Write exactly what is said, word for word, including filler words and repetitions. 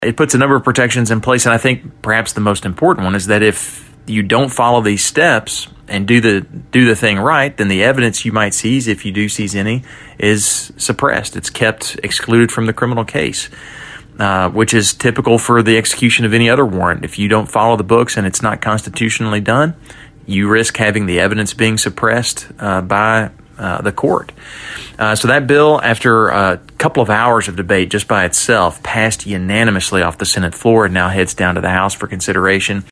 It puts a number of protections in place, and I think perhaps the most important one is that if you don't follow these steps and do the do the thing right, then the evidence you might seize, if you do seize any, is suppressed. It's kept excluded from the criminal case, uh, which is typical for the execution of any other warrant. If you don't follow the books and it's not constitutionally done, you risk having the evidence being suppressed uh, by uh, the court. Uh, so that bill, after a couple of hours of debate just by itself, passed unanimously off the Senate floor and now heads down to the House for consideration.